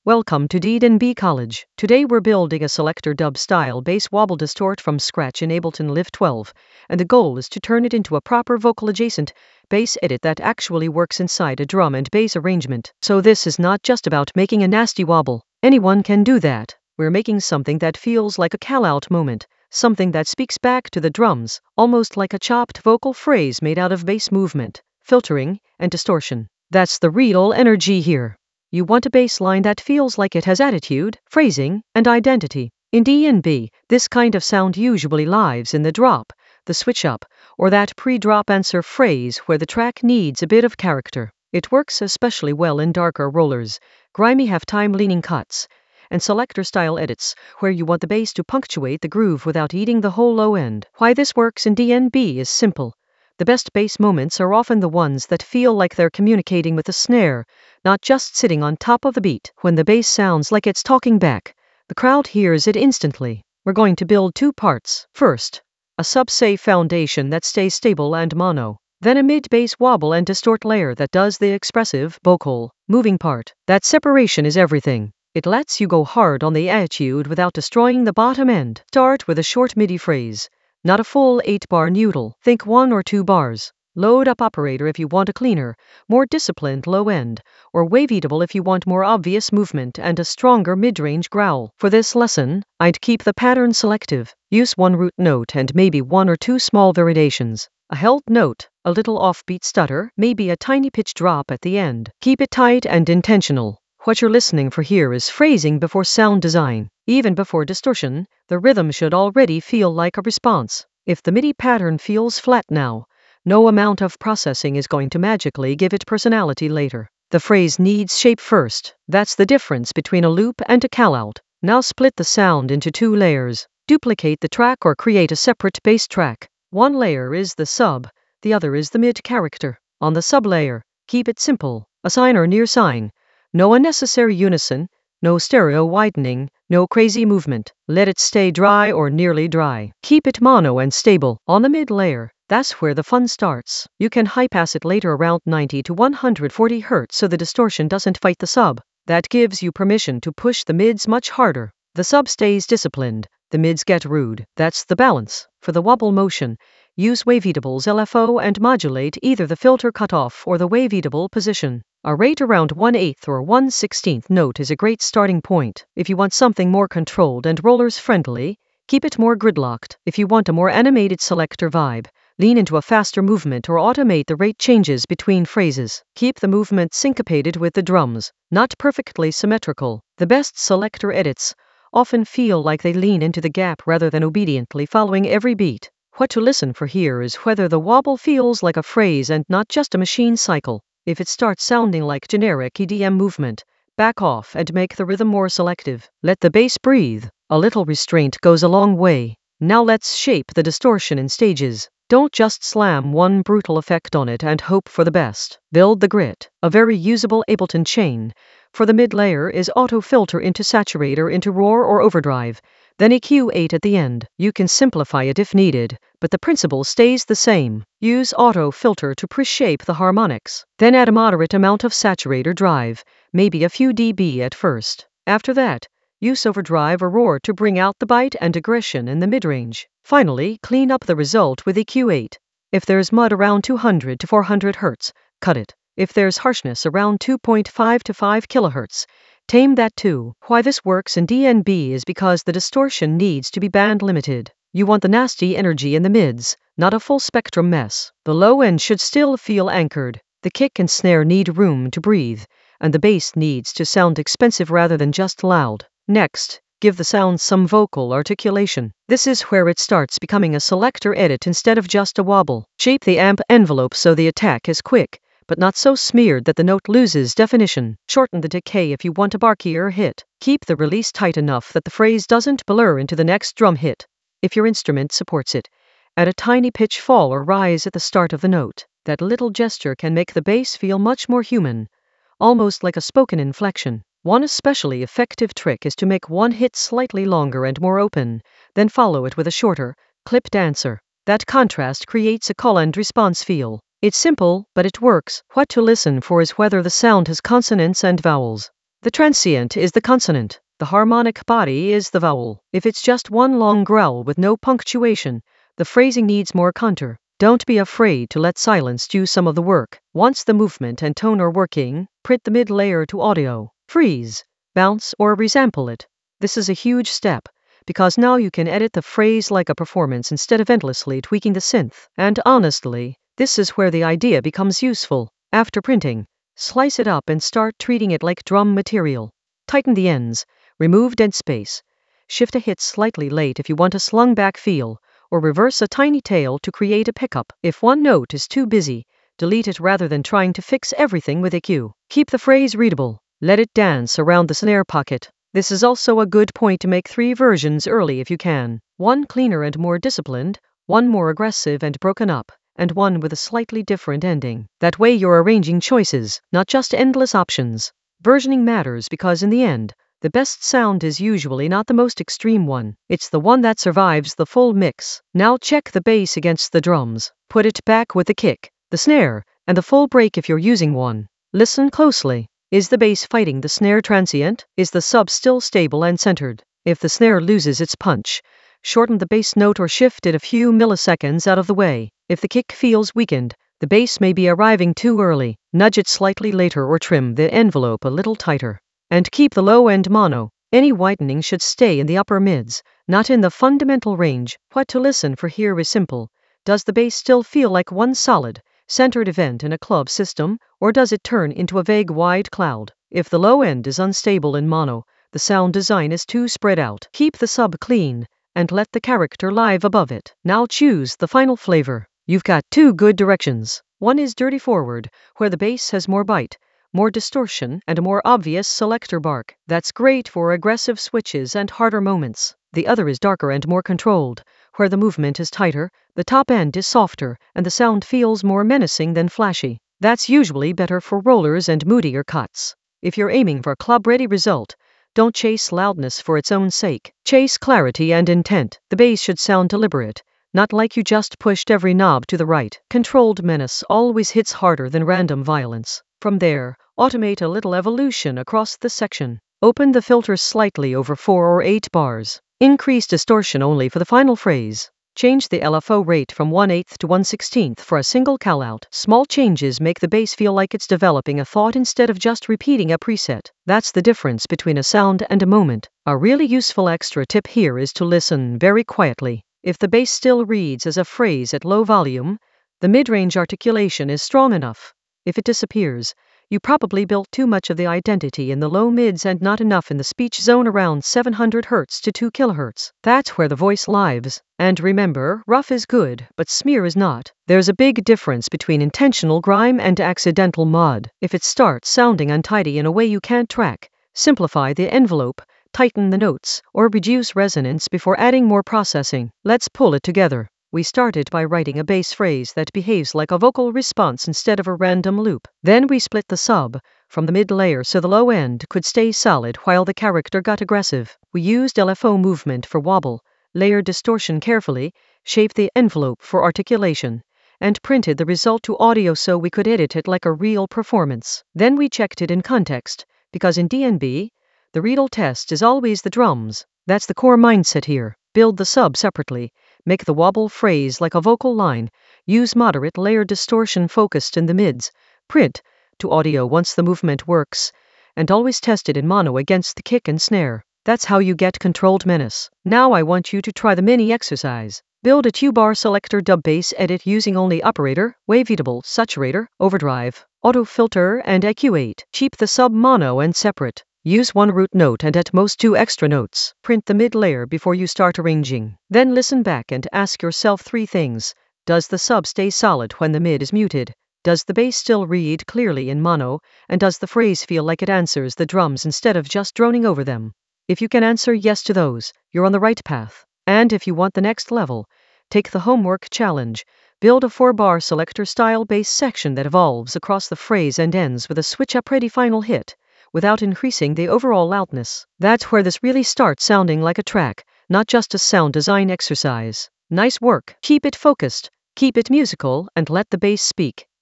Welcome to D&B College. Today we're building a selector dub style bass wobble distort from scratch in Ableton Live 12, and the goal is to turn it into a proper vocal adjacent bass edit that actually works inside a drum and bass arrangement. So this is not just about making a nasty wobble. Anyone can do that. We're making something that feels like a call-out moment, something that speaks back to the drums, almost like a chopped vocal phrase made out of bass movement, filtering, and distortion. That's the real energy here. You want a bass line that feels like it has attitude, phrasing, and identity. In D&B, this kind of sound usually lives in the drop, the switch up, or that pre-drop answer phrase where the track needs a bit of character. It works especially well in darker rollers, grimy half-time leaning cuts, and selector-style edits, where you want the bass to punctuate the groove without eating the whole low end. Why this works in D&B is simple. The best bass moments are often the ones that feel like they're communicating with the snare, not just sitting on top of the beat. When the bass sounds like it's talking back, the crowd hears it instantly. We're going to build two parts. First, a sub-safe foundation that stays stable and mono. Then a mid-bass wobble and distort layer that does the expressive, vocal, moving part. That separation is everything. It lets you go hard on the attitude without destroying the bottom end. Start with a short MIDI phrase. Not a full 8-bar noodle. Think 1 or 2 bars. Load up operator if you want a cleaner, more disciplined low end, or waveatable if you want more obvious movement and a stronger mid-range growl. For this lesson, I'd keep the pattern selective. Use one root note and maybe 1 or 2 small variations. A held note, a little offbeat stutter, maybe a tiny pitch drop at the end. Keep it tight and intentional. What you're listening for here is phrasing before sound design. Even before distortion, the rhythm should already feel like a response. If the MIDI pattern feels flat now, no amount of processing is going to magically give it personality later. The phrase needs shape first. That's the difference between a loop and a callout. Now split the sound into 2 layers. Duplicate the track or create a separate bass track. One layer is the sub, the other is the mid character. On the sub layer, keep it simple. A sine or near sine. No unnecessary unison, no stereo widening, no crazy movement. Let it stay dry or nearly dry. Keep it mono and stable. On the mid layer, that's where the fun starts. You can high pass it later around 90 to 140 Hz so the distortion doesn't fight the sub. That gives you permission to push the mids much harder. The sub stays disciplined, the mids get rude. That's the balance. For the wobble motion, use waveatable's LFO and modulate either the filter cutoff or the waveatable position. A rate around 1/8 or 1/16 note is a great starting point. If you want something more controlled and rollers friendly, keep it more gridlocked. If you want a more animated selector vibe, lean into a faster movement or automate the rate changes between phrases. Keep the movement syncopated with the drums, not perfectly symmetrical. The best selector edits often feel like they lean into the gap rather than obediently following every beat. What to listen for here is whether the wobble feels like a phrase and not just a machine cycle. If it starts sounding like generic EDM movement, back off and make the rhythm more selective. Let the bass breathe. A little restraint goes a long way. Now let's shape the distortion in stages. Don't just slam one brutal effect on it and hope for the best. Build the grit. A very usable Ableton chain. For the mid layer is auto filter into saturator into roar or overdrive, then EQ8 at the end. You can simplify it if needed, but the principle stays the same. Use auto filter to pre-shape the harmonics. Then add a moderate amount of saturator drive, maybe a few dB at first. After that, use overdrive or roar to bring out the bite and aggression in the mid-range. Finally, clean up the result with EQ8. If there's mud around 200 to 400 Hz, cut it. If there's harshness around 2.5 to 5 kHz, tame that too. Why this works in D&B is because the distortion needs to be band limited. You want the nasty energy in the mids, not a full spectrum mess. The low end should still feel anchored. The kick and snare need room to breathe, and the bass needs to sound expensive rather than just loud. Next, give the sound some vocal articulation. This is where it starts becoming a selector edit instead of just a wobble. Shape the amp envelope so the attack is quick, but not so smeared that the note loses definition. Shorten the decay if you want a barkier hit. Keep the release tight enough that the phrase doesn't blur into the next drum hit. If your instrument supports it, add a tiny pitch fall or rise at the start of the note. That little gesture can make the bass feel much more human, almost like a spoken inflection. One especially effective trick is to make one hit slightly longer and more open, then follow it with a shorter, clipped answer. That contrast creates a call and response feel. It's simple, but it works. What to listen for is whether the sound has consonants and vowels. The transient is the consonant. The harmonic body is the vowel. If it's just one long growl with no punctuation, the phrasing needs more contour. Don't be afraid to let silence do some of the work. Once the movement and tone are working, print the mid layer to audio. Freeze, bounce, or resample it. This is a huge step, because now you can edit the phrase like a performance instead of endlessly tweaking the synth. And honestly, this is where the idea becomes useful. After printing, slice it up and start treating it like drum material. Tighten the ends, remove dead space. Shift a hit slightly late if you want a slung back feel, or reverse a tiny tail to create a pickup. If one note is too busy, delete it rather than trying to fix everything with EQ. Keep the phrase readable. Let it dance around the snare pocket. This is also a good point to make 3 versions early if you can. One cleaner and more disciplined, one more aggressive and broken up, and one with a slightly different ending. That way you're arranging choices, not just endless options. Versioning matters because in the end, the best sound is usually not the most extreme one. It's the one that survives the full mix. Now check the bass against the drums. Put it back with the kick, the snare, and the full break if you're using one. Listen closely. Is the bass fighting the snare transient? Is the sub still stable and centered? If the snare loses its punch, shorten the bass note or shift it a few milliseconds out of the way. If the kick feels weakened, the bass may be arriving too early. Nudge it slightly later or trim the envelope a little tighter. And keep the low end mono. Any whitening should stay in the upper mids, not in the fundamental range. What to listen for here is simple. Does the bass still feel like one solid, centered event in a club system, or does it turn into a vague wide cloud? If the low end is unstable in mono, the sound design is too spread out. Keep the sub clean, and let the character live above it. Now choose the final flavor. You've got 2 good directions. One is dirty forward, where the bass has more bite, more distortion, and a more obvious selector bark. That's great for aggressive switches and harder moments. The other is darker and more controlled, where the movement is tighter, the top end is softer, and the sound feels more menacing than flashy. That's usually better for rollers and moodier cuts. If you're aiming for a club-ready result, don't chase loudness for its own sake. Chase clarity and intent. The bass should sound deliberate, not like you just pushed every knob to the right. Controlled menace always hits harder than random violence. From there, automate a little evolution across the section. Open the filter slightly over 4 or 8 bars. Increase distortion only for the final phrase. Change the LFO rate from 1/8 to 1/16 for a single callout. Small changes make the bass feel like it's developing a thought instead of just repeating a preset. That's the difference between a sound and a moment. A really useful extra tip here is to listen very quietly. If the bass still reads as a phrase at low volume, the mid-range articulation is strong enough. If it disappears, you probably built too much of the identity in the low mids and not enough in the speech zone around 700 Hz to 2 kHz. That's where the voice lives. And remember, rough is good, but smear is not. There's a big difference between intentional grime and accidental mod. If it starts sounding untidy in a way you can't track, simplify the envelope, tighten the notes, or reduce resonance before adding more processing. Let's pull it together. We started by writing a bass phrase that behaves like a vocal response instead of a random loop. Then we split the sub from the mid layer so the low end could stay solid while the character got aggressive. We used LFO movement for wobble, layered distortion carefully, shaped the envelope for articulation, and printed the result to audio so we could edit it like a real performance. Then we checked it in context, because in DNB, the real test is always the drums. That's the core mindset here. Build the sub separately. Make the wobble phrase like a vocal line. Use moderate layer distortion focused in the mids. Print to audio once the movement works. And always test it in mono against the kick and snare. That's how you get controlled menace. Now I want you to try the mini exercise. Build a 2-bar selector dub bass edit using only operator, waveatable, saturator, overdrive, auto filter, and EQ8. Keep the sub mono and separate. Use 1 root note and at most 2 extra notes. Print the mid layer before you start arranging. Then listen back and ask yourself 3 things. Does the sub stay solid when the mid is muted? Does the bass still read clearly in mono? And does the phrase feel like it answers the drums instead of just droning over them? If you can answer yes to those, you're on the right path. And if you want the next level, take the homework challenge. Build a 4-bar selector style bass section that evolves across the phrase and ends with a switch-up ready final hit, without increasing the overall loudness. That's where this really starts sounding like a track, not just a sound design exercise. Nice work. Keep it focused, keep it musical, and let the bass speak.